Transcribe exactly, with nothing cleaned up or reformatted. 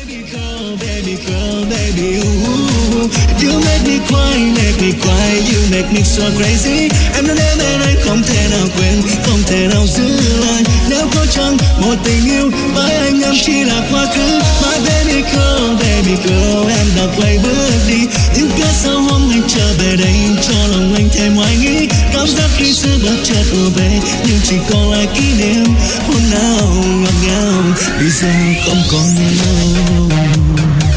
girl, baby girl, baby ooh. You make me cry, make me cry, you make me so crazy. Em đã đến bên anh không thể nào quên, không thể nào giữ lại. Nếu có chăng một tình yêu với anh em chỉ là quá khứ. My baby girl, baby girl, em đã quay bước đi. Nhưng cớ sao hôm anh trở về đây cho lòng anh thêm hoài nghi. Cảm giác khi xưa bất chợt ùa về nhưng chỉ còn lại kỷ niệm. Hôm nào ngọt ngào bây giờ không còn nhau.